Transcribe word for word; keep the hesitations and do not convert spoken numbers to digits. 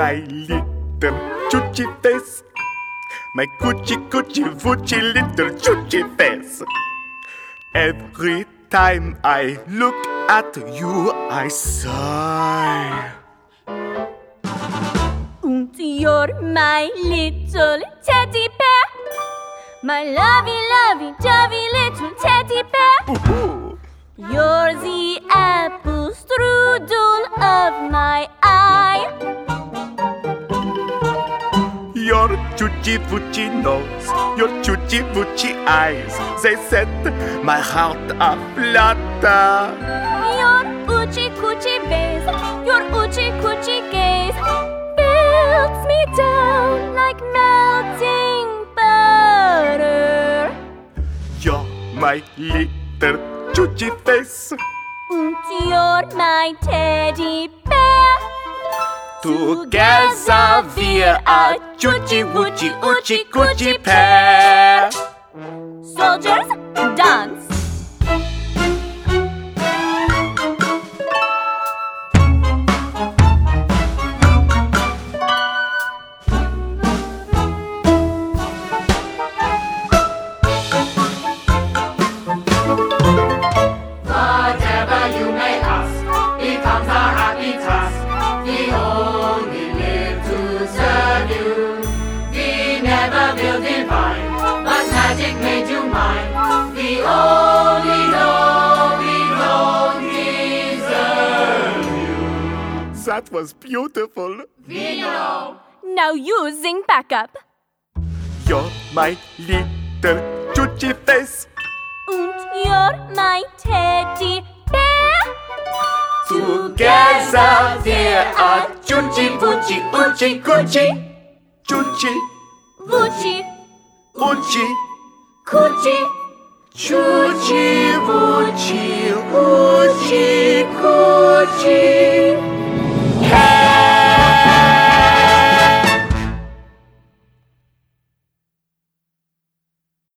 my little choochie face. My coochie coochie woochie little choochie face. Every time I look at you, I sigh. And you're my little teddy bear, my lovey, lovey, dovey little teddy bear. Ooh. You're the apple strudel of my eye. Your choochie woochie nose, your choochie woochie eyes, they set my heart aflutter. Your oochie coochie bays, your oochie coochie gaze melts me down like melting butter. You're my little choochie face. And you're my teddy bear. Together we're a choochie woochie oochie coochie pair. Soldiers, dance. Whatever you may ask becomes a happy task. We only live to serve you. We never will divine, but magic made you mine. We only know we don't deserve you. That was beautiful. We know. Now you sing back up. You're my little choochie face. And you're my teddy bear. Together we're a choochie woochie oochie coochie. Choochie Woochie, oochie coochie. choochie woochie oochie.